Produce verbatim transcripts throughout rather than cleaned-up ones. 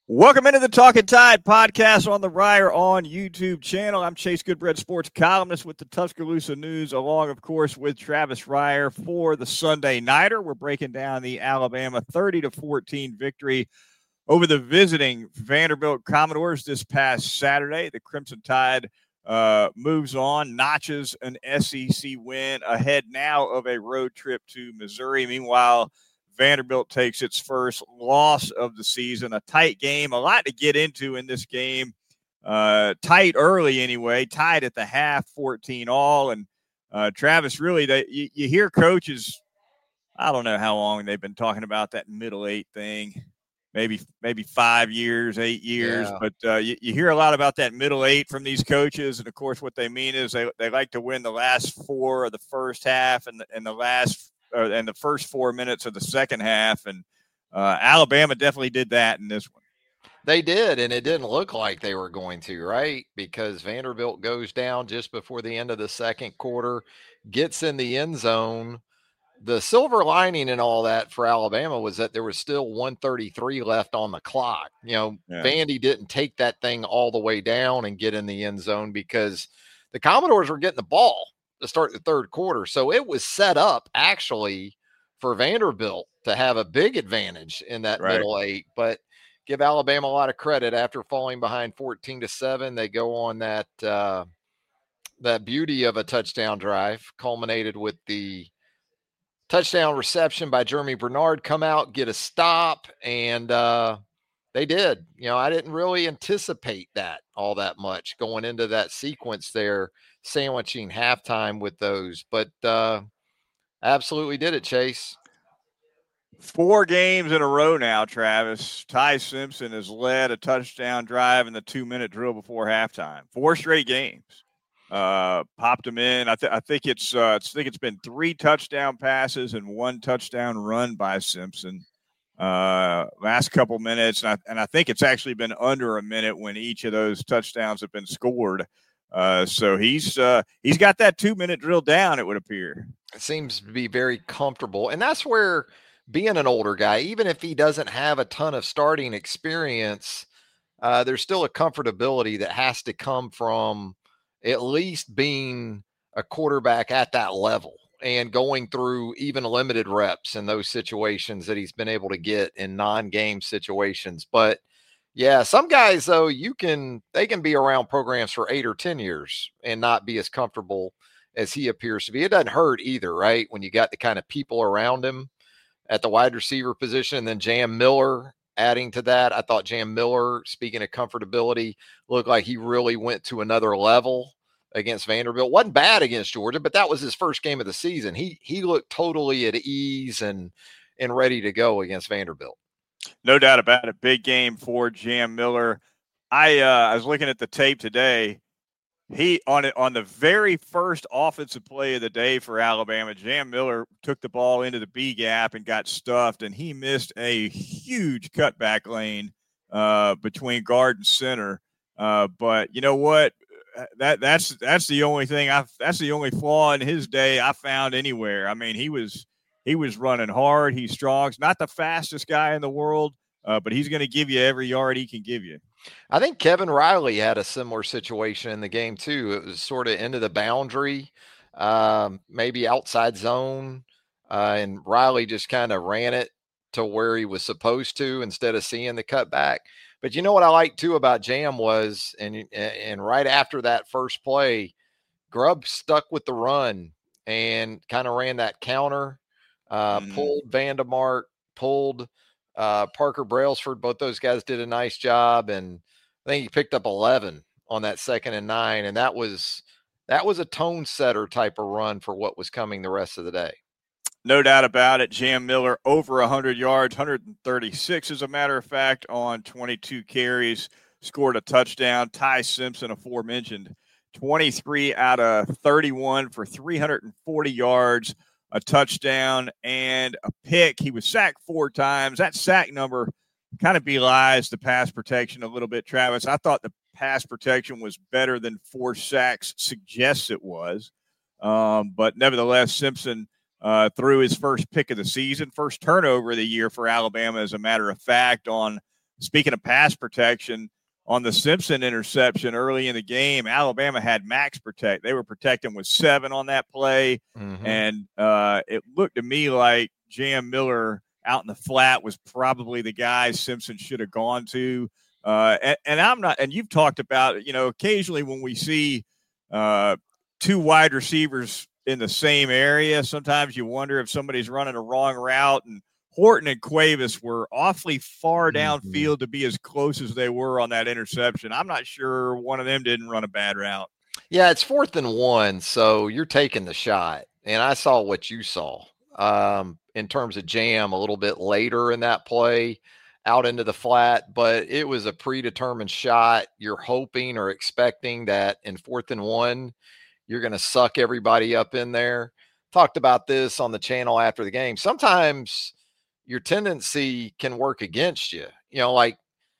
Welcome into the Talking Tide podcast on the Ryer on YouTube channel. I'm Chase Goodbread, sports columnist with the Tuscaloosa News, along, of course, with Travis Ryer for the Sunday Nighter. We're breaking down the Alabama thirty to fourteen victory over the visiting Vanderbilt Commodores this past Saturday. The Crimson Tide uh, moves on, notches an S E C win ahead now of a road trip to Missouri. Meanwhile, Vanderbilt takes its first loss of the season. A tight game, a lot to get into in this game. Uh, tight early anyway, tied at the half, fourteen all. And uh, Travis, really, they, you, you hear coaches, I don't know how long they've been talking about that middle eight thing. Maybe maybe five years, eight years. Yeah. But uh, you, you hear a lot about that middle eight from these coaches. And, of course, what they mean is they, they like to win the last four of the first half and the, and the last uh, and the first four minutes of the second half. And uh, Alabama definitely did that in this one. They did, and it didn't look like they were going to, right? Because Vanderbilt goes down just before the end of the second quarter, gets in the end zone. The silver lining in all that for Alabama was that there was still one thirty-three left on the clock. You know, Yeah. Vandy didn't take that thing all the way down and get in the end zone because the Commodores were getting the ball to start the third quarter. So it was set up actually for Vanderbilt to have a big advantage in that Right. middle eight. But give Alabama a lot of credit. After falling behind fourteen to seven, they go on that uh, that beauty of a touchdown drive, culminated with the touchdown reception by Jeremy Bernard, come out, get a stop, and uh, they did. You know, I didn't really anticipate that all that much going into that sequence there, sandwiching halftime with those, but uh, absolutely did it, Chase. Four games in a row now, Travis. Ty Simpson has led a touchdown drive in the two-minute drill before halftime. Four straight games. Uh, popped them in. I, th- I think it's uh, I think it's been three touchdown passes and one touchdown run by Simpson. Uh, last couple minutes, and I, and I think it's actually been under a minute when each of those touchdowns have been scored. Uh, so he's uh, he's got that two-minute drill down, it would appear. It seems to be very comfortable, and that's where being an older guy, even if he doesn't have a ton of starting experience, uh, there's still a comfortability that has to come from at least being a quarterback at that level and going through even limited reps in those situations that he's been able to get in non-game situations. But yeah, some guys though, you can, they can be around programs for eight or ten years and not be as comfortable as he appears to be. It doesn't hurt either, right? When you got the kind of people around him at the wide receiver position, and then Jam Miller adding to that. I thought Jam Miller, speaking of comfortability, looked like he really went to another level against Vanderbilt. Wasn't bad against Georgia, but that was his first game of the season. He he looked totally at ease and and ready to go against Vanderbilt. No doubt about it. Big game for Jam Miller. I uh, I was looking at the tape today. He on it on the very first offensive play of the day for Alabama, Jam Miller took the ball into the B gap and got stuffed, and he missed a huge cutback lane uh, between guard and center. Uh, but you know what? That that's that's the only thing I that's the only flaw in his day I found anywhere. I mean, he was he was running hard. He's strong. He's not the fastest guy in the world, uh, but he's going to give you every yard he can give you. I think Kevin Riley had a similar situation in the game too. It was sort of into the boundary, um, maybe outside zone, uh, and Riley just kind of ran it to where he was supposed to instead of seeing the cutback. But you know what I liked too about Jam was, and and right after that first play, Grubb stuck with the run and kind of ran that counter, uh, Mm. pulled Vandemark, pulled uh, Parker Brailsford. Both those guys did a nice job, and I think he picked up eleven on that second and nine, and that was that was a tone setter type of run for what was coming the rest of the day. No doubt about it. Jam Miller over one hundred yards, one hundred thirty-six as a matter of fact, on twenty-two carries, scored a touchdown. Ty Simpson, aforementioned, twenty-three out of thirty-one for three hundred forty yards, a touchdown, and a pick. He was sacked four times. That sack number kind of belies the pass protection a little bit, Travis. I thought the pass protection was better than four sacks suggests it was. Um, but nevertheless, Simpson Uh, threw his first pick of the season, first turnover of the year for Alabama, as a matter of fact, on speaking of pass protection, on the Simpson interception early in the game, Alabama had max protect. They were protecting with seven on that play. Mm-hmm. And uh, it looked to me like Jam Miller out in the flat was probably the guy Simpson should have gone to. Uh, and, and I'm not, and you've talked about, you know, occasionally when we see uh, two wide receivers in the same area, sometimes you wonder if somebody's running a wrong route. And Horton and Cuevas were awfully far downfield mm-hmm. to be as close as they were on that interception. I'm not sure one of them didn't run a bad route. Yeah, it's fourth and one, so you're taking the shot. And I saw what you saw um, in terms of Jam a little bit later in that play out into the flat, but it was a predetermined shot. You're hoping or expecting that in fourth and one, you're going to suck everybody up in there. Talked about this on the channel after the game. Sometimes your tendency can work against you. You know, like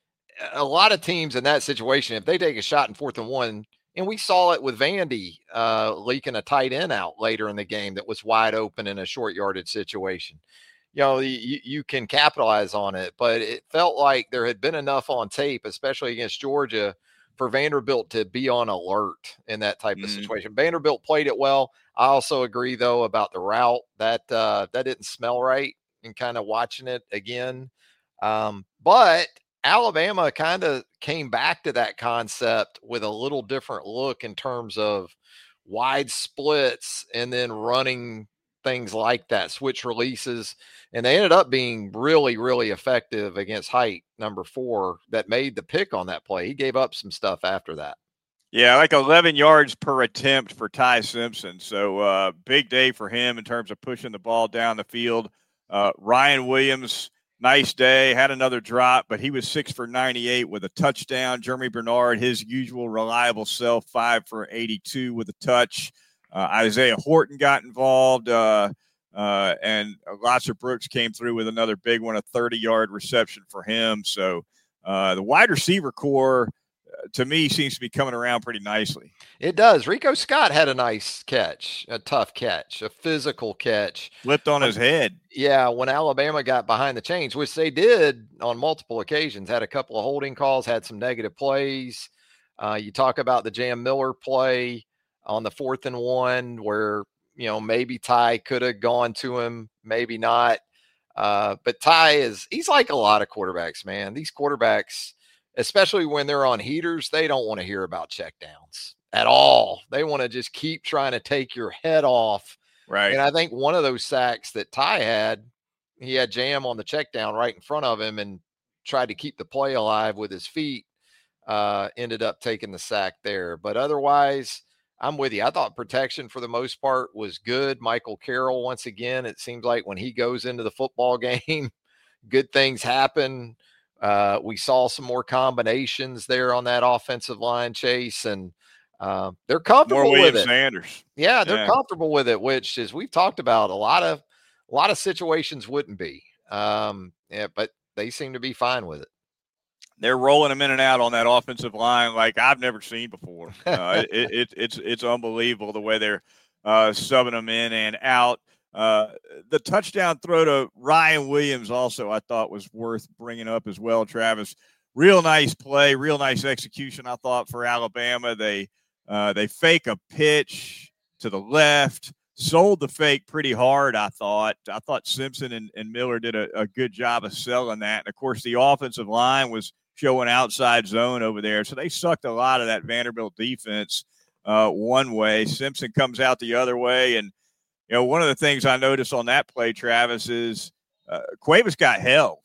a lot of teams in that situation, if they take a shot in fourth and one, and we saw it with Vandy uh, leaking a tight end out later in the game that was wide open in a short yardage situation. You know, you, you can capitalize on it, but it felt like there had been enough on tape, especially against Georgia, for Vanderbilt to be on alert in that type mm. of situation. Vanderbilt played it well. I also agree, though, about the route. That uh, that didn't smell right, and kind of watching it again. Um, but Alabama kind of came back to that concept with a little different look in terms of wide splits and then running things like that, switch releases. And they ended up being really, really effective against Height, number four, that made the pick on that play. He gave up some stuff after that. Yeah, like eleven yards per attempt for Ty Simpson. So uh, big day for him in terms of pushing the ball down the field. Uh, Ryan Williams, nice day, had another drop, but he was six for ninety-eight with a touchdown. Jeremy Bernard, his usual reliable self, five for eighty-two with a touch. Uh, Isaiah Horton got involved, uh, uh, and Latzer Brooks came through with another big one, a thirty-yard reception for him. So uh, the wide receiver core, uh, to me, seems to be coming around pretty nicely. It does. Rico Scott had a nice catch, a tough catch, a physical catch. Flipped on his head. Yeah, when Alabama got behind the chains, which they did on multiple occasions, had a couple of holding calls, had some negative plays. Uh, you talk about the Jam Miller play on the fourth and one where, you know, maybe Ty could have gone to him, maybe not. Uh, but Ty is, he's like a lot of quarterbacks, man. These quarterbacks, especially when they're on heaters, they don't want to hear about checkdowns at all. They want to just keep trying to take your head off. Right. And I think one of those sacks that Ty had, he had Jam on the check down right in front of him and tried to keep the play alive with his feet, uh, ended up taking the sack there. But otherwise, I'm with you. I thought protection for the most part was good. Michael Carroll, once again, it seems like when he goes into the football game, good things happen. Uh, we saw some more combinations there on that offensive line, Chase, and uh, they're comfortable more with it. Sanders. Yeah, they're yeah. comfortable with it, which, as we've talked about, a lot of a lot of situations wouldn't be. Um, yeah, but they seem to be fine with it. They're rolling them in and out on that offensive line like I've never seen before. Uh, it, it, it's it's unbelievable the way they're uh, subbing them in and out. Uh, the touchdown throw to Ryan Williams also I thought was worth bringing up as well, Travis. Real nice play, real nice execution, I thought, for Alabama. They uh, they fake a pitch to the left, sold the fake pretty hard, I thought. I thought Simpson and, and Miller did a, a good job of selling that. And, of course, the offensive line was showing outside zone over there. So they sucked a lot of that Vanderbilt defense uh, one way. Simpson comes out the other way. And, you know, one of the things I noticed on that play, Travis, is uh, Cuevas got held.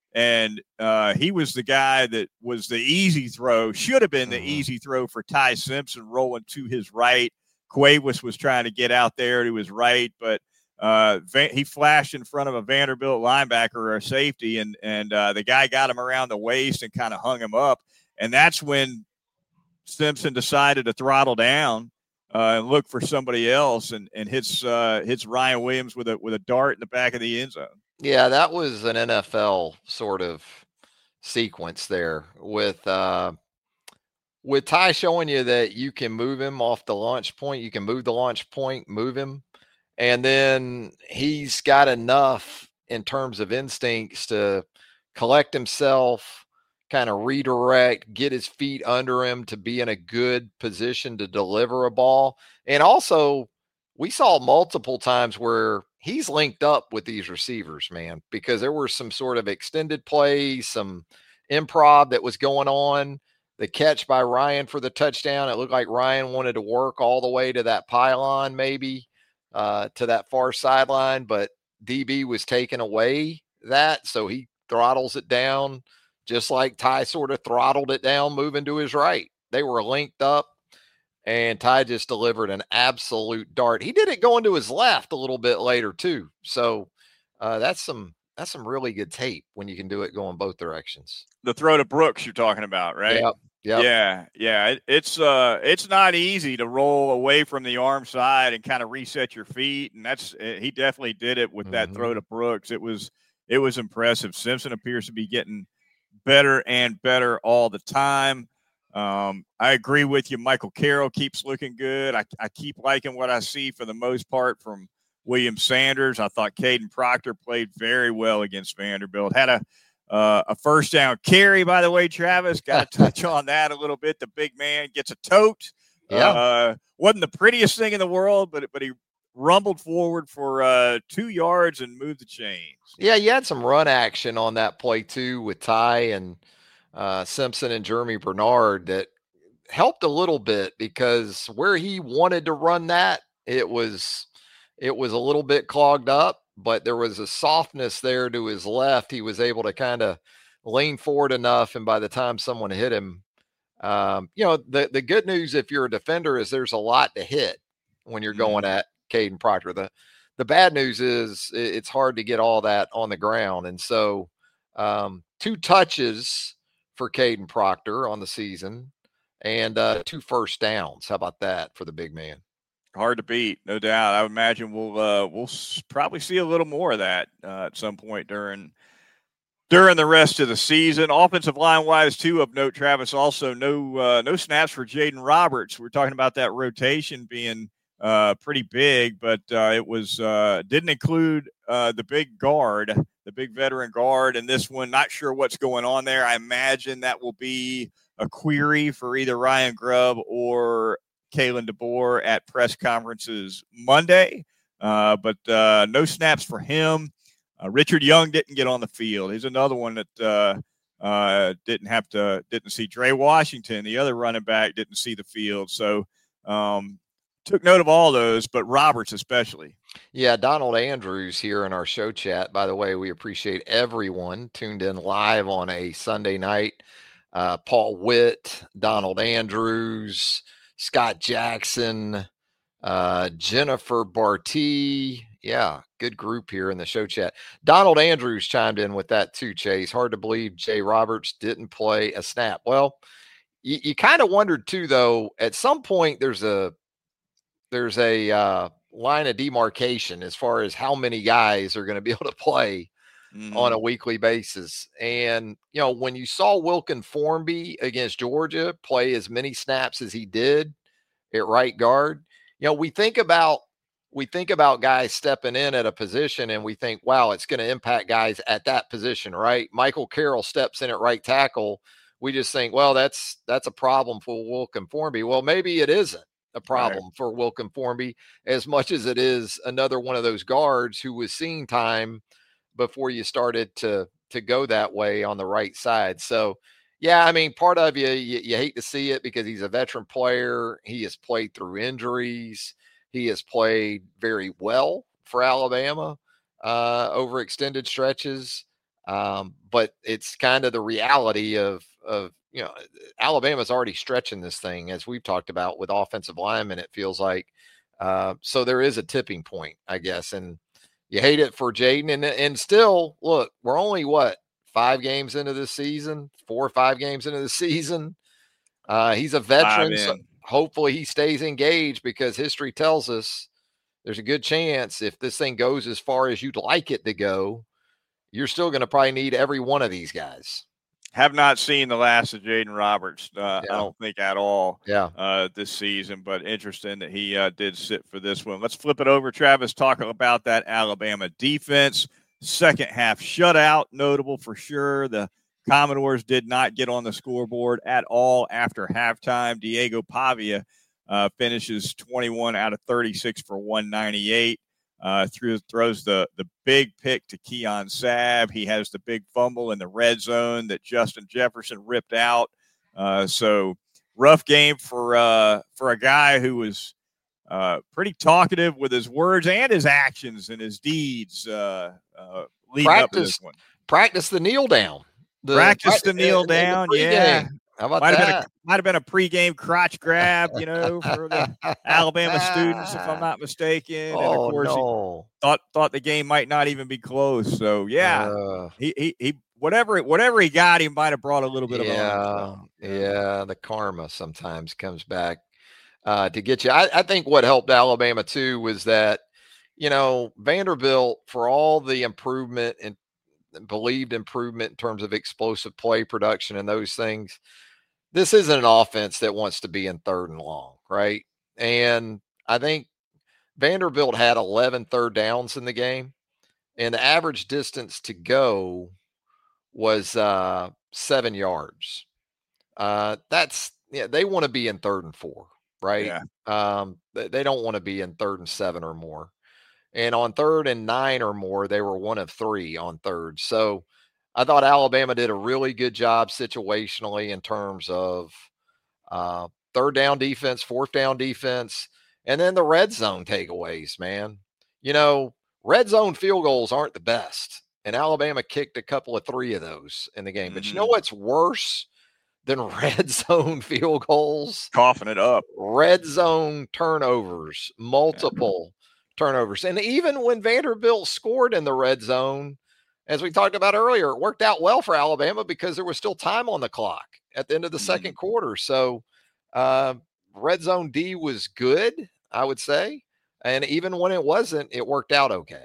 And uh, he was the guy that was the easy throw, should have been the easy throw for Ty Simpson rolling to his right. Cuevas was trying to get out there to his right, but Uh, he flashed in front of a Vanderbilt linebacker or a safety, and and uh, the guy got him around the waist and kind of hung him up. And that's when Simpson decided to throttle down uh, and look for somebody else, and and hits uh, hits Ryan Williams with a with a dart in the back of the end zone. Yeah, that was an N F L sort of sequence there with uh, with Ty showing you that you can move him off the launch point. You can move the launch point, move him. And then he's got enough in terms of instincts to collect himself, kind of redirect, get his feet under him to be in a good position to deliver a ball. And also, we saw multiple times where he's linked up with these receivers, man, because there were some sort of extended plays, some improv that was going on. The catch by Ryan for the touchdown, it looked like Ryan wanted to work all the way to that pylon, maybe uh, to that far sideline, but D B was taking away that, so he throttles it down, just like Ty sort of throttled it down, moving to his right. They were linked up, and Ty just delivered an absolute dart. He did it going to his left a little bit later too. So uh, that's some that's some really good tape when you can do it going both directions. The throw to Brooks you're talking about, right? Yep. Yep. Yeah, yeah. It, it's uh, it's not easy to roll away from the arm side and kind of reset your feet, and that's he definitely did it with mm-hmm. that throw to Brooks. It was it was impressive. Simpson appears to be getting better and better all the time. Um, I agree with you. Michael Carroll keeps looking good. I, I keep liking what I see for the most part from William Sanders. I thought Caden Proctor played very well against Vanderbilt. Had a uh, a first down carry, by the way, Travis. Got to touch on that a little bit. The big man gets a tote. Yeah. Uh, wasn't the prettiest thing in the world, but but he rumbled forward for uh, two yards and moved the chains. Yeah, you had some run action on that play too with Ty and uh, Simpson and Jeremy Bernard that helped a little bit, because where he wanted to run that, it was it was a little bit clogged up, but there was a softness there to his left. He was able to kind of lean forward enough, and by the time someone hit him, um, you know, the, the good news if you're a defender is there's a lot to hit when you're going mm-hmm. at Caden Proctor. The the bad news is it's hard to get all that on the ground. And so um, two touches for Caden Proctor on the season and uh, two first downs. How about that for the big man? Hard to beat, no doubt. I would imagine we'll uh, we'll probably see a little more of that uh, at some point during during the rest of the season. Offensive line wise, too, of note, Travis. Also, no uh, no snaps for Jaden Roberts. We're talking about that rotation being uh, pretty big, but uh, it was uh, didn't include uh, the big guard, the big veteran guard, and this one. Not sure what's going on there. I imagine that will be a query for either Ryan Grubb or Kalen DeBoer at press conferences Monday, uh, but uh, no snaps for him. Uh, Richard Young didn't get on the field. He's another one that uh, uh, didn't have to, didn't see. Dre Washington, the other running back, didn't see the field. So um, took note of all those, but Roberts especially. Yeah, Donald Andrews here in our show chat. By the way, we appreciate everyone tuned in live on a Sunday night. Uh, Paul Witt, Donald Andrews, Scott Jackson, uh, Jennifer Barty. Yeah, good group here in the show chat. Donald Andrews chimed in with that too, Chase. Hard to believe Jay Roberts didn't play a snap. Well, you, you kind of wondered too, though, at some point there's a there's a uh, line of demarcation as far as how many guys are going to be able to play mm. on a weekly basis. And, you know, when you saw Wilkin Formby against Georgia play as many snaps as he did at right guard, you know, we think about we think about guys stepping in at a position and we think, wow, it's going to impact guys at that position, right? Michael Carroll steps in at right tackle. We just think, well, that's that's a problem for Wilkin Formby. Well, maybe it isn't a problem right. for Wilkin Formby as much as it is another one of those guards who was seeing time before you started to to go that way on the right side. So, yeah, I mean, part of you, you, you hate to see it because he's a veteran player. He has played through injuries. He has played very well for Alabama uh, over extended stretches. Um, but it's kind of the reality of, of, you know, Alabama's already stretching this thing, as we've talked about with offensive linemen, it feels like. Uh, so there is a tipping point, I guess. And you hate it for Jaden. And, and still, look, we're only, what, five games into this season, four or five games into the season. Uh, he's a veteran. So hopefully he stays engaged, because history tells us there's a good chance if this thing goes as far as you'd like it to go, you're still going to probably need every one of these guys. Have not seen the last of Jaden Roberts, uh, yeah. I don't think at all yeah. uh, this season, but interesting that he uh, did sit for this one. Let's flip it over, Travis, talking about that Alabama defense. Second half shutout, notable for sure. The Commodores did not get on the scoreboard at all after halftime. Diego Pavia uh, finishes twenty-one out of thirty-six for one ninety-eight. Uh, through, throws the, the big pick to Keon Sabb. He has the big fumble in the red zone that Justin Jefferson ripped out. Uh, so rough game for uh, for a guy who was uh, pretty talkative with his words and his actions and his deeds uh, uh, leading practice, up to this one. Practice the kneel down. The, practice the kneel down, the yeah. How about might that? Have been a, might have been a pregame crotch grab, you know, for the Alabama students, if I'm not mistaken. Oh, and of course, no. he thought thought the game might not even be close. So yeah, uh, he, he he whatever whatever he got, he might have brought a little bit yeah, of yeah, yeah. The karma sometimes comes back uh, to get you. I, I think what helped Alabama too was that, you know, Vanderbilt, for all the improvement and believed improvement in terms of explosive play production and those things, this isn't an offense that wants to be in third and long, right? And I think Vanderbilt had eleven third downs in the game, and the average distance to go was uh, seven yards. Uh, that's, yeah, they want to be in third and four, right? Yeah. Um, they, they don't want to be in third and seven or more. And on third and nine or more, they were one of three on third. So I thought Alabama did a really good job situationally in terms of uh, third down defense, fourth down defense, and then the red zone takeaways, man. You know, red zone field goals aren't the best, and Alabama kicked a couple of three of those in the game. Mm-hmm. But you know what's worse than red zone field goals? Coughing it up. Red zone turnovers, multiple yeah. turnovers. And even when Vanderbilt scored in the red zone, as we talked about earlier, it worked out well for Alabama because there was still time on the clock at the end of the mm-hmm. second quarter. So uh, red zone D was good, I would say. And even when it wasn't, it worked out okay.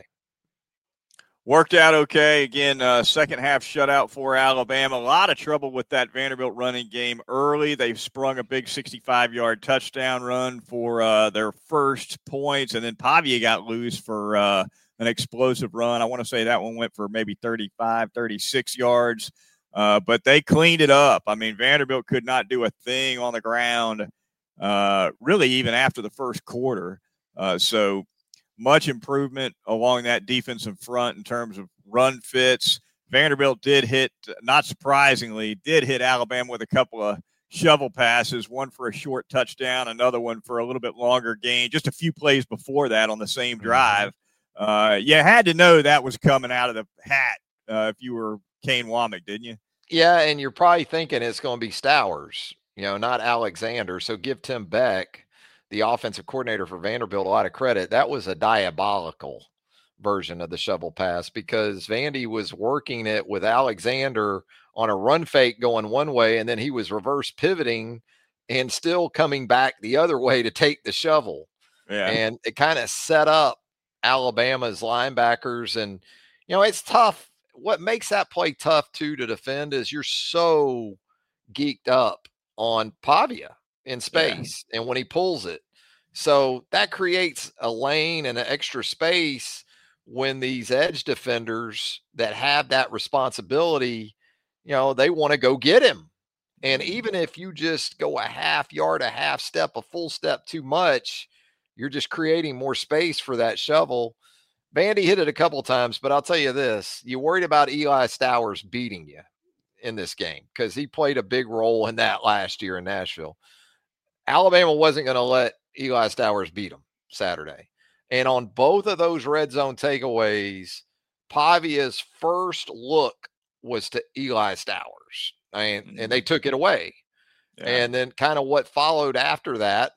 Worked out okay. Again, uh, second half shutout for Alabama. A lot of trouble with that Vanderbilt running game early. They've sprung a big sixty-five-yard touchdown run for uh, their first points, and then Pavia got loose for uh, an explosive run. I want to say that one went for maybe thirty-five, thirty-six yards, uh, but they cleaned it up. I mean, Vanderbilt could not do a thing on the ground, uh, really even after the first quarter. Uh, so much improvement along that defensive front in terms of run fits. Vanderbilt did hit, not surprisingly, did hit Alabama with a couple of shovel passes, one for a short touchdown, another one for a little bit longer gain, just a few plays before that on the same drive. Uh, you had to know that was coming out of the hat uh, if you were Kane Womack, didn't you? Yeah, and you're probably thinking it's going to be Stowers, you know, not Alexander. So give Tim Beck, the offensive coordinator for Vanderbilt, a lot of credit. That was a diabolical version of the shovel pass because Vandy was working it with Alexander on a run fake going one way, and then he was reverse pivoting and still coming back the other way to take the shovel. Yeah. And it kind of set up Alabama's linebackers. And, you know, it's tough. What makes that play tough, too, to defend is you're so geeked up on Pavia in space yeah. and when he pulls it. So that creates a lane and an extra space when these edge defenders that have that responsibility, you know, they want to go get him. And even if you just go a half yard, a half step, a full step too much, you're just creating more space for that shovel. Vandy hit it a couple of times, but I'll tell you this, you worried about Eli Stowers beating you in this game because he played a big role in that last year in Nashville. Alabama wasn't going to let Eli Stowers beat him Saturday. And on both of those red zone takeaways, Pavia's first look was to Eli Stowers. And, mm-hmm. and they took it away. Yeah. And then kind of what followed after that,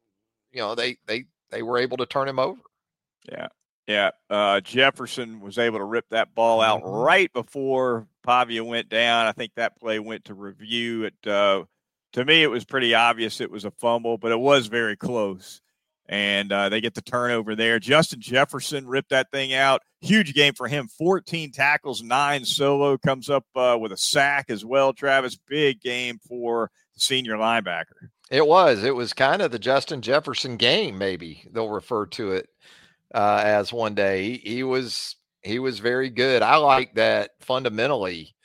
you know, they they they were able to turn him over. Yeah. Yeah. Uh, Jefferson was able to rip that ball out mm-hmm. right before Pavia went down. I think that play went to review. It uh, to me, it was pretty obvious it was a fumble, but it was very close. And uh, they get the turnover there. Justin Jefferson ripped that thing out. Huge game for him. fourteen tackles, nine solo. Comes up uh, with a sack as well, Travis. Big game for the senior linebacker. It was. It was kind of the Justin Jefferson game, maybe they'll refer to it uh, as one day. He, he was he was very good. I like that fundamentally.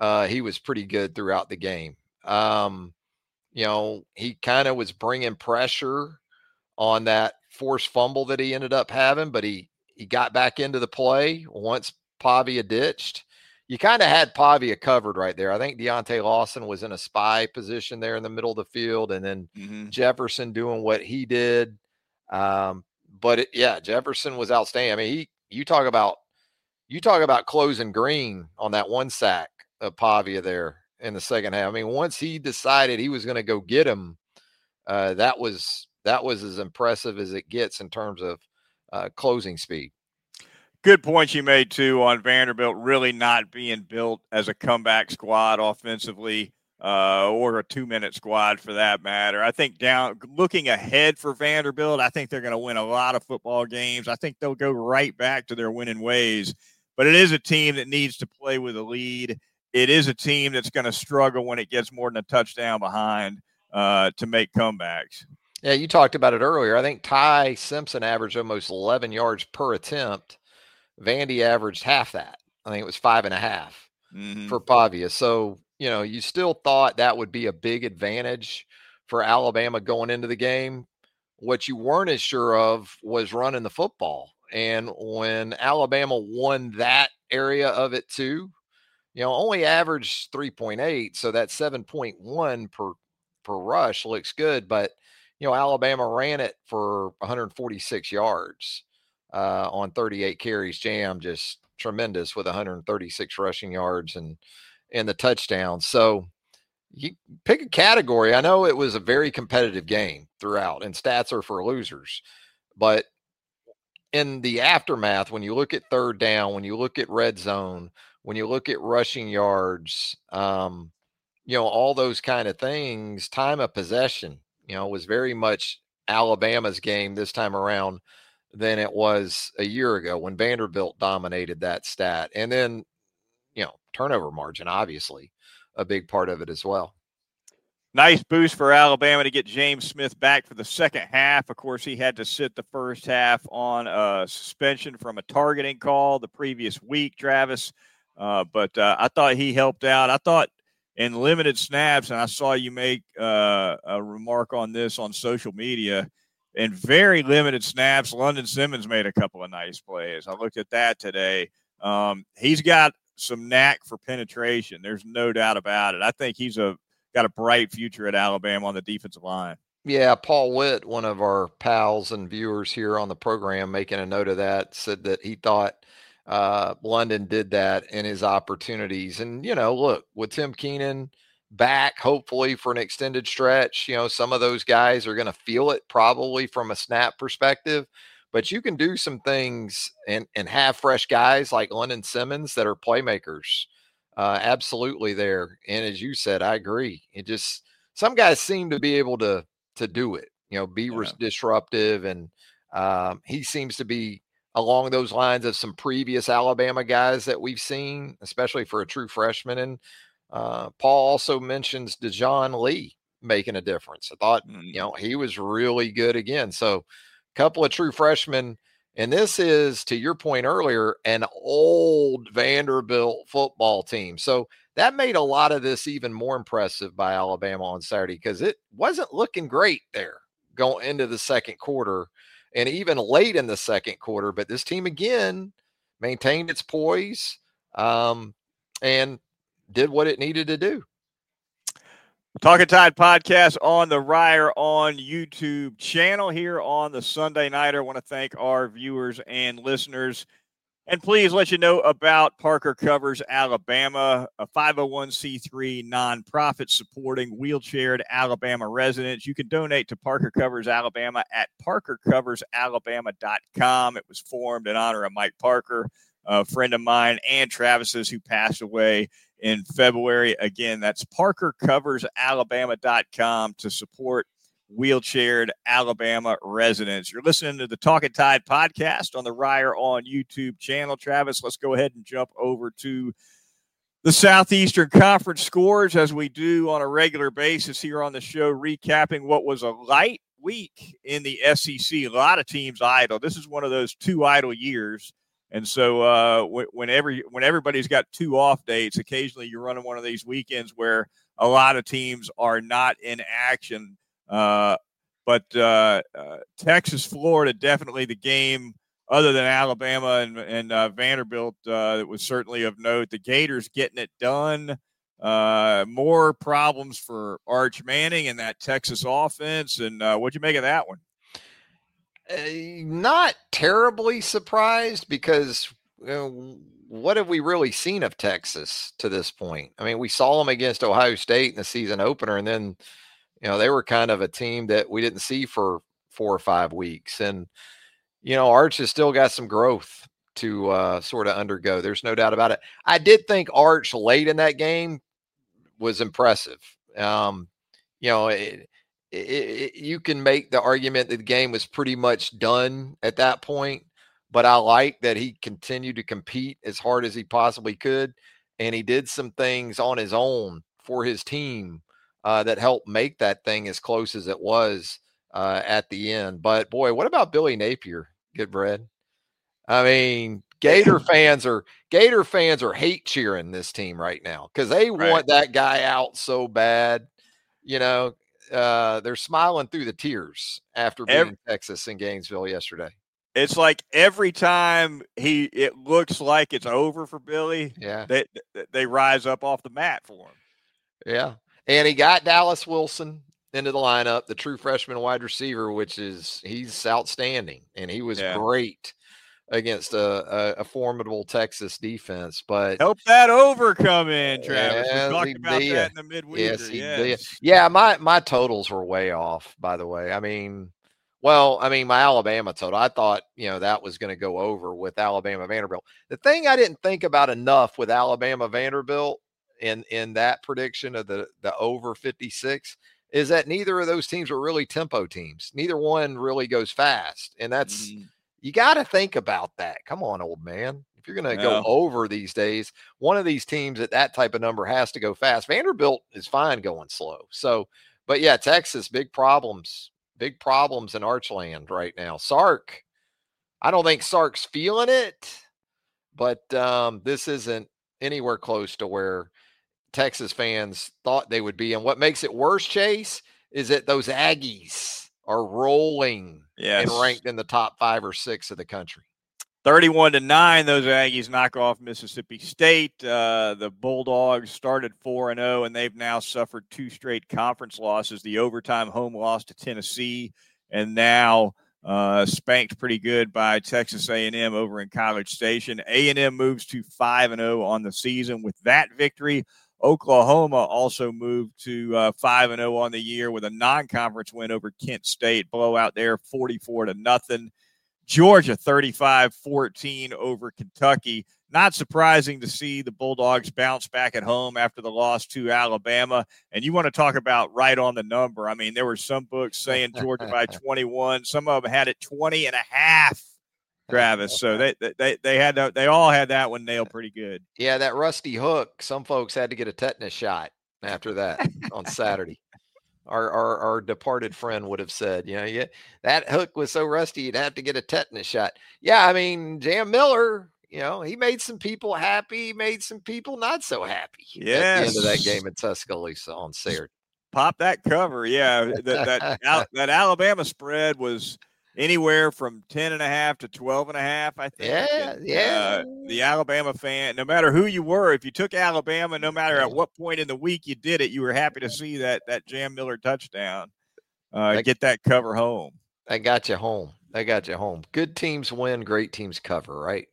uh, he was pretty good throughout the game. Um, you know, he kind of was bringing pressure on that forced fumble that he ended up having, but he, he got back into the play once Pavia ditched. You kind of had Pavia covered right there. I think Deontay Lawson was in a spy position there in the middle of the field, and then mm-hmm. Jefferson doing what he did. Um, but it, yeah, Jefferson was outstanding. I mean, he, you talk about, you talk about closing green on that one sack of Pavia there in the second half. I mean, once he decided he was going to go get him, uh, that was, that was as impressive as it gets in terms of uh, closing speed. Good point you made, too, on Vanderbilt really not being built as a comeback squad offensively uh, or a two-minute squad for that matter. I think down looking ahead for Vanderbilt, I think they're going to win a lot of football games. I think they'll go right back to their winning ways. But it is a team that needs to play with a lead. It is a team that's going to struggle when it gets more than a touchdown behind uh, to make comebacks. Yeah, you talked about it earlier. I think Ty Simpson averaged almost eleven yards per attempt. Vandy averaged half that. I think it was five and a half mm-hmm. for Pavia. So, you know, you still thought that would be a big advantage for Alabama going into the game. What you weren't as sure of was running the football. And when Alabama won that area of it too, you know, only averaged three point eight. So that seven point one per, per rush looks good. But, you know, Alabama ran it for one hundred forty-six yards uh, on thirty-eight carries. Jam just tremendous with one hundred thirty-six rushing yards and, and the touchdown. So you pick a category. I know it was a very competitive game throughout, and stats are for losers. But in the aftermath, when you look at third down, when you look at red zone, when you look at rushing yards, um, you know, all those kind of things, time of possession, you know, was very much Alabama's game this time around than it was a year ago when Vanderbilt dominated that stat. And then, you know, turnover margin, obviously a big part of it as well. Nice boost for Alabama to get James Smith back for the second half. Of course, he had to sit the first half on a suspension from a targeting call the previous week, Travis. Uh, but uh, I thought he helped out. I thought in limited snaps, and I saw you make uh, a remark on this on social media, in very limited snaps, London Simmons made a couple of nice plays. I looked at that today. Um, he's got some knack for penetration. There's no doubt about it. I think he's a got a bright future at Alabama on the defensive line. Yeah, Paul Witt, one of our pals and viewers here on the program, making a note of that, said that he thought uh, London did that in his opportunities. And, you know, look, with Tim Keenan back, hopefully for an extended stretch, you know, some of those guys are going to feel it probably from a snap perspective. But you can do some things and, and have fresh guys like London Simmons that are playmakers. Uh, absolutely there. And as you said, I agree. It just, some guys seem to be able to, to do it, you know, be yeah. disruptive. And um, he seems to be along those lines of some previous Alabama guys that we've seen, especially for a true freshman. And uh, Paul also mentions DeJohn Lee making a difference. I thought, mm-hmm. you know, he was really good again. So a couple of true freshmen. And this is, to your point earlier, an old Vanderbilt football team. So that made a lot of this even more impressive by Alabama on Saturday, because it wasn't looking great there going into the second quarter and even late in the second quarter. But this team, again, maintained its poise um, and did what it needed to do. Talking Tide podcast on the Ryer on YouTube channel here on the Sunday Nighter. I want to thank our viewers and listeners. And please let you know about Parker Covers Alabama, a five oh one c three nonprofit supporting wheelchaired Alabama residents. You can donate to Parker Covers Alabama at parker covers alabama dot com. It was formed in honor of Mike Parker, a friend of mine and Travis's, who passed away in February. Again, that's parker covers alabama dot com to support wheelchaired Alabama residents. You're listening to the Talking Tide podcast on the Ryer on YouTube channel. Travis, let's go ahead and jump over to the Southeastern Conference scores, as we do on a regular basis here on the show, recapping what was a light week in the S E C. A lot of teams idle. This is one of those two idle years. And so uh, whenever when everybody's got two off dates, occasionally you're running one of these weekends where a lot of teams are not in action. Uh, but uh, uh, Texas, Florida, definitely the game other than Alabama and, and uh, Vanderbilt uh, that was certainly of note. The Gators getting it done. Uh, more problems for Arch Manning and that Texas offense. And uh, what'd you make of that one? Uh, not terribly surprised because you know, what have we really seen of Texas to this point? I mean, we saw them against Ohio State in the season opener, and then you know they were kind of a team that we didn't see for four or five weeks. And you know, Arch has still got some growth to uh, sort of undergo. There's no doubt about it. I did think Arch late in that game was impressive. Um, you know, it, it, it, you can make the argument that the game was pretty much done at that point, but I like that he continued to compete as hard as he possibly could. And he did some things on his own for his team uh, that helped make that thing as close as it was uh, at the end. But boy, what about Billy Napier? Good bread. I mean, Gator fans are Gator fans are hate cheering this team right now because they right. want that guy out so bad. You know, uh, they're smiling through the tears after beating every, Texas in Gainesville yesterday. It's like every time he it looks like it's over for Billy, yeah, they they rise up off the mat for him. Yeah, and he got Dallas Wilson into the lineup, the true freshman wide receiver, which is he's outstanding, and he was yeah. great against a, a, a formidable Texas defense. But help that over come in, Travis. Yes, we talked about did. that in the midweek. Yes, he yes. did. Yeah, my my totals were way off, by the way. I mean, well, I mean, my Alabama total, I thought, you know, that was going to go over with Alabama Vanderbilt. The thing I didn't think about enough with Alabama Vanderbilt in in that prediction of the the over fifty-six is that neither of those teams are really tempo teams. Neither one really goes fast. And that's mm-hmm. you got to think about that. Come on, old man. If you're going to no. go over these days, one of these teams at that type of number has to go fast. Vanderbilt is fine going slow. So, but yeah, Texas, big problems, big problems in Archland right now. Sark, I don't think Sark's feeling it, but um, this isn't anywhere close to where Texas fans thought they would be. And what makes it worse, Chase, is that those Aggies are rolling yes. and ranked in the top five or six of the country. thirty-one to nine, those Aggies knock off Mississippi State. Uh, the Bulldogs started four and oh, and they've now suffered two straight conference losses, the overtime home loss to Tennessee, and now uh, spanked pretty good by Texas A and M over in College Station. A and M moves to five and oh on the season. With that victory, Oklahoma also moved to uh, five and oh on the year with a non-conference win over Kent State. Blowout there, forty-four to nothing. Georgia, thirty-five fourteen over Kentucky. Not surprising to see the Bulldogs bounce back at home after the loss to Alabama. And you want to talk about right on the number. I mean, there were some books saying Georgia by twenty-one. Some of them had it twenty and a half. Travis. So they they they had that, they all had that one nailed pretty good. Yeah, that rusty hook. Some folks had to get a tetanus shot after that on Saturday. Our, our our departed friend would have said, you know, yeah, that hook was so rusty you'd have to get a tetanus shot. Yeah, I mean, Jam Miller, you know, he made some people happy, made some people not so happy. Yes. At the end of that game in Tuscaloosa on Saturday. Pop that cover, yeah. That that, that Alabama spread was anywhere from ten and a half to twelve and a half, I think. Yeah, and, yeah. Uh, the Alabama fan, no matter who you were, if you took Alabama, no matter at what point in the week you did it, you were happy to see that that Jam Miller touchdown, uh, get that cover home. That got you home. That got you home. Good teams win, great teams cover, right?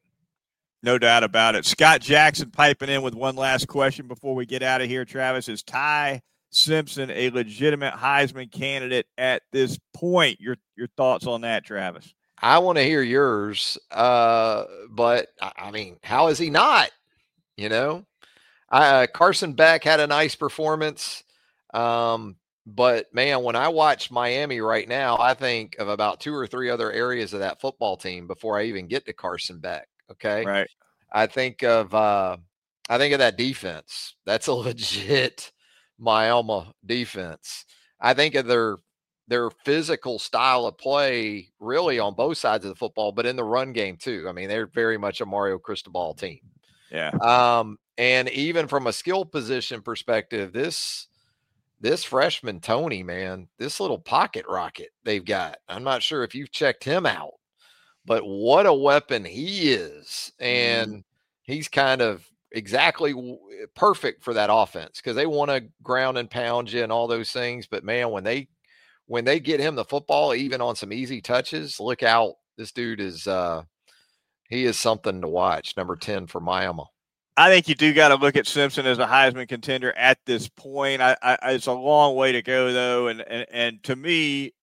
No doubt about it. Scott Jackson piping in with one last question before we get out of here, Travis. Is Ty Simpson a legitimate Heisman candidate at this point? Your your thoughts on that, Travis? I want to hear yours, uh, but I mean, how is he not? You know, uh, Carson Beck had a nice performance, um, but man, when I watch Miami right now, I think of about two or three other areas of that football team before I even get to Carson Beck. Okay, right? I think of uh, I think of that defense. That's a legit Miami defense. I think of their their physical style of play really on both sides of the football, but in the run game too. I mean, they're very much a Mario Cristobal team. Yeah. Um, and even from a skill position perspective, this this freshman Tony, man, this little pocket rocket they've got. I'm not sure if you've checked him out, but what a weapon he is. And mm. he's kind of exactly perfect for that offense because they want to ground and pound you and all those things. But man, when they when they get him the football, even on some easy touches, look out. This dude is uh, he is something to watch. Number ten for Miami. I think you do got to look at Simpson as a Heisman contender at this point. I, I, it's a long way to go, though, and and, and to me,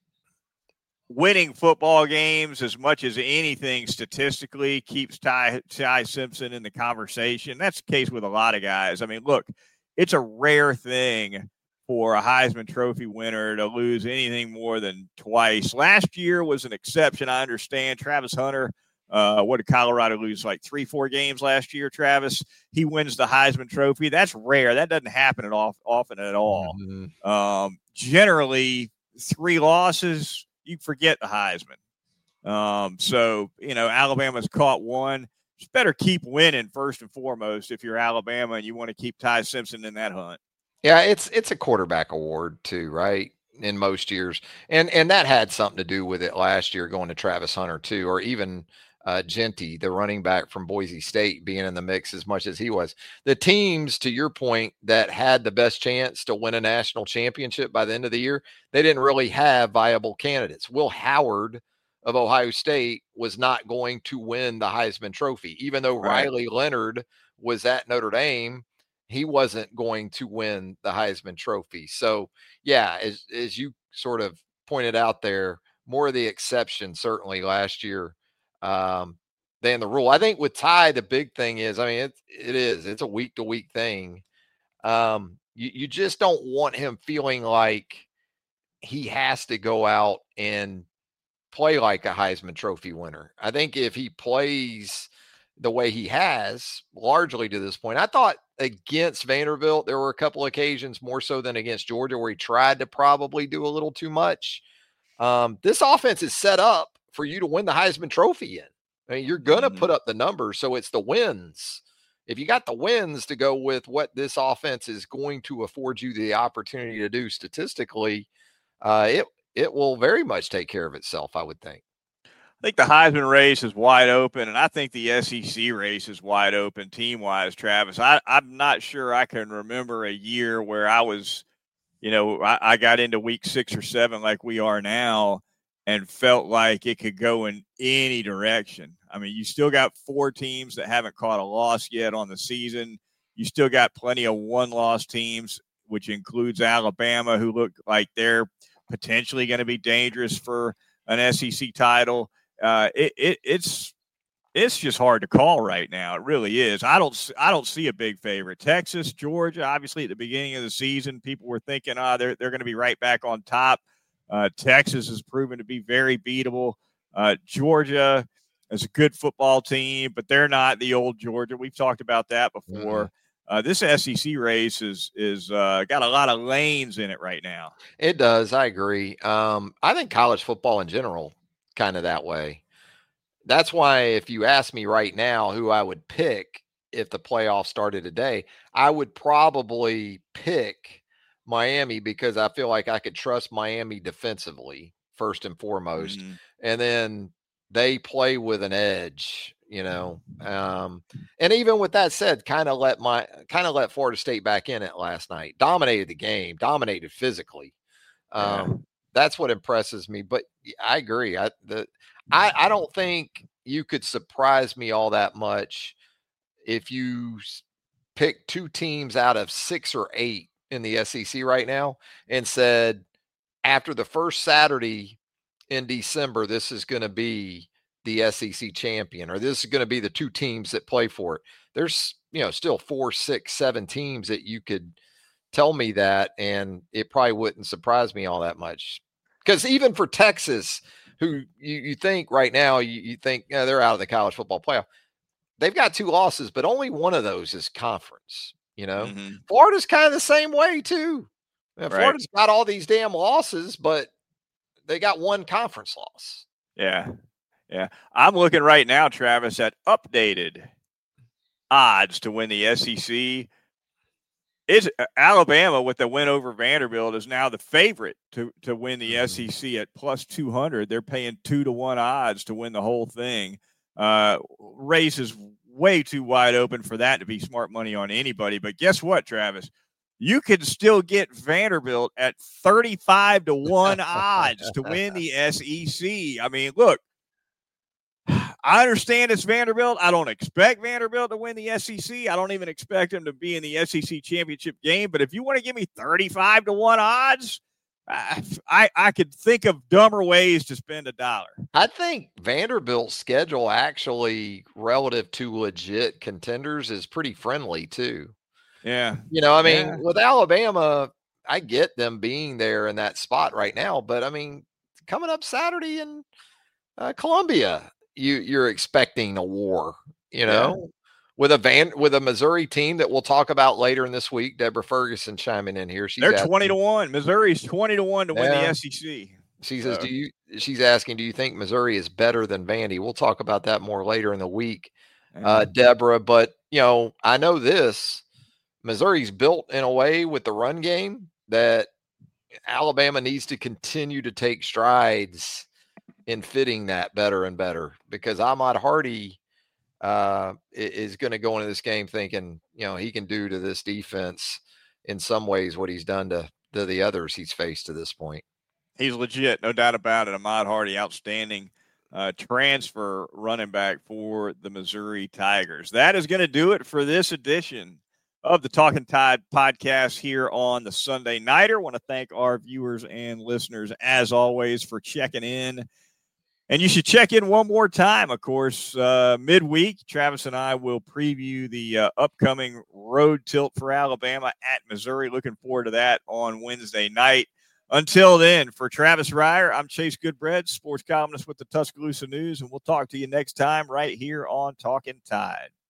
winning football games as much as anything statistically keeps Ty, Ty Simpson in the conversation. That's the case with a lot of guys. I mean, look, it's a rare thing for a Heisman Trophy winner to lose anything more than twice. Last year was an exception, I understand. Travis Hunter. Uh, what did Colorado lose? Like three, four games last year, Travis? He wins the Heisman Trophy. That's rare. That doesn't happen at all, often at all. Mm-hmm. Um, generally, three losses, you forget the Heisman. Um, so, you know, Alabama's caught one. Just better keep winning first and foremost if you're Alabama and you want to keep Ty Simpson in that hunt. Yeah, it's it's a quarterback award too, right? In most years. And and that had something to do with it last year going to Travis Hunter too, or even – Uh, Genty, the running back from Boise State, being in the mix as much as he was. The teams, to your point, that had the best chance to win a national championship by the end of the year, they didn't really have viable candidates. Will Howard of Ohio State was not going to win the Heisman Trophy. Even though right. Riley Leonard was at Notre Dame, he wasn't going to win the Heisman Trophy. So, yeah, as, as you sort of pointed out there, more of the exception certainly last year Um, than the rule. I think with Ty, the big thing is, I mean, it, it is, it's a week to week thing. Um, you, you just don't want him feeling like he has to go out and play like a Heisman Trophy winner. I think if he plays the way he has largely to this point, I thought against Vanderbilt, there were a couple occasions more so than against Georgia where he tried to probably do a little too much. Um, this offense is set up for you to win the Heisman Trophy in. I mean, you're going to mm-hmm. put up the numbers, so it's the wins. If you got the wins to go with what this offense is going to afford you the opportunity to do statistically, uh, it it will very much take care of itself, I would think. I think the Heisman race is wide open, and I think the S E C race is wide open team-wise, Travis. I, I'm not sure I can remember a year where I was, you know, I, I got into week six or seven like we are now, and felt like it could go in any direction. I mean, you still got four teams that haven't caught a loss yet on the season. You still got plenty of one-loss teams, which includes Alabama, who look like they're potentially going to be dangerous for an S E C title. Uh, it, it, it's it's just hard to call right now. It really is. I don't I don't see a big favorite. Texas, Georgia, obviously at the beginning of the season, people were thinking, ah, oh, they're they're going to be right back on top. Uh, Texas has proven to be very beatable. Uh, Georgia is a good football team, but they're not the old Georgia. We've talked about that before. Mm-hmm. Uh, this S E C race is is uh, got a lot of lanes in it right now. It does. I agree. Um, I think college football in general kind of that way. That's why if you ask me right now who I would pick if the playoffs started today, I would probably pick Miami because I feel like I could trust Miami defensively first and foremost. Mm-hmm. And then they play with an edge, you know. Um, and even with that said, kind of let my kind of let Florida State back in it last night. Dominated the game, dominated physically. Um, yeah. That's what impresses me. But I agree. I the I, I don't think you could surprise me all that much if you pick two teams out of six or eight in the S E C right now and said, after the first Saturday in December, this is going to be the S E C champion, or this is going to be the two teams that play for it. There's, you know, still four, six, seven teams that you could tell me that, and it probably wouldn't surprise me all that much. Because even for Texas, who you, you think right now, you, you think you know, they're out of the college football playoff. They've got two losses, but only one of those is conference. You know, mm-hmm. Florida's kind of the same way too. Right. Florida's got all these damn losses, but they got one conference loss. Yeah. Yeah. I'm looking right now, Travis, at updated odds to win the S E C. Is Alabama, with the win over Vanderbilt, is now the favorite to, to win the mm-hmm. S E C at plus two hundred. They're paying two to one odds to win the whole thing. Uh, race is way too wide open for that to be smart money on anybody. But guess what, Travis? You can still get Vanderbilt at thirty-five to one odds to win the S E C. I mean, look, I understand it's Vanderbilt. I don't expect Vanderbilt to win the S E C. I don't even expect them to be in the S E C championship game. But if you want to give me thirty-five to one odds, I, I, I could think of dumber ways to spend a dollar. I think Vanderbilt's schedule, actually relative to legit contenders, is pretty friendly too. Yeah. You know, I mean, yeah. with Alabama, I get them being there in that spot right now, but I mean, coming up Saturday in uh, Columbia, you you're expecting a war, you know, yeah. with a van with a Missouri team that we'll talk about later in this week. Deborah Ferguson chiming in here. She's They're asking, twenty to one. Missouri's twenty to one to yeah. win the S E C. She says, so. do you, she's asking, do you think Missouri is better than Vandy? We'll talk about that more later in the week, yeah. uh, Deborah, but you know, I know this, Missouri's built in a way with the run game that Alabama needs to continue to take strides in fitting that better and better, because Ahmad Hardy uh, is going to go into this game thinking, you know, he can do to this defense in some ways what he's done to, to the others he's faced to this point. He's legit, no doubt about it. Ahmad Hardy, outstanding uh, transfer running back for the Missouri Tigers. That is going to do it for this edition of the Talking Tide podcast here on the Sunday Nighter. I want to thank our viewers and listeners, as always, for checking in. And you should check in one more time, of course, uh, midweek. Travis and I will preview the uh, upcoming road tilt for Alabama at Missouri. Looking forward to that on Wednesday night. Until then, for Travis Reier, I'm Chase Goodbread, sports columnist with the Tuscaloosa News, and we'll talk to you next time right here on Talking Tide.